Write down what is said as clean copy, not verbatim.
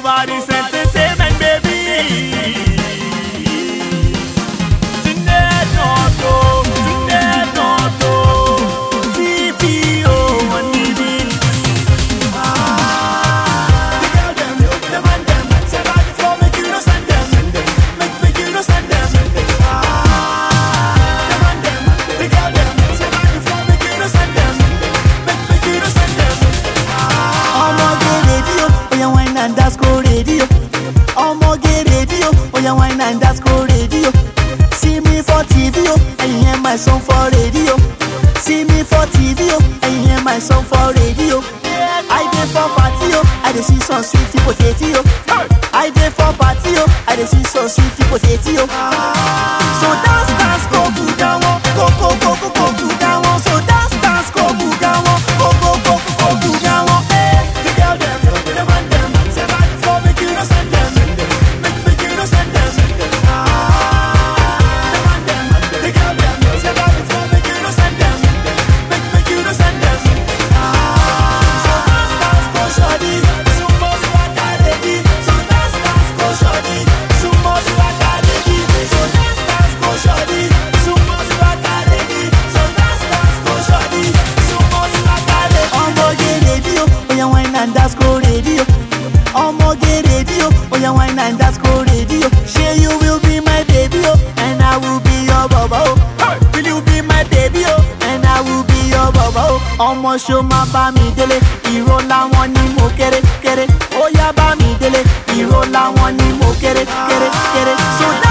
over this entertainment, baby. Tonight, not oh, tonight, not oh. TPO, one evening. The girl them, the man them, say that it's gonna make you no send them, make you no send them. The man them, the girl them, say that it's gonna make you no send them, make you no send them. Omoge radio, oh yeah wine and that's go radio. Omoge radio, oh yeah wine and that's go radio. See me for TV, oh, and you hear my song for radio. See me for TV, oh, and you hear my song for radio. I dey for party, oh, I dey see some sweet potato. I dey for party, oh, I dey see some sweet potato. So dance, go booga one, go booga one. So dance, go booga one, go booga one. The girl them, the man them, say that it's gonna make you no send them, make you no send them. The man them, the girl them, say that it's gonna make you no send them, make you no send them. So dance, go shorty, sumo swagga lady. So dance, go shorty, sumo swagga lady. So dance, go shorty, sumo swagga lady. So dance, go shorty, sumo swagga lady. Omoge radio, oh yeah wine and that's go radio. Omoge radio, oh yeah wine and that's go radio. Sure you will be my baby, oh, and I will be your baba, oh. Will you be my baby, oh, and I will be your baba, oh. Omo show ma ba mi dele, iro lawon ni mo kere. Ó yá bá mi délé, ìró làwọn ni mo kere. So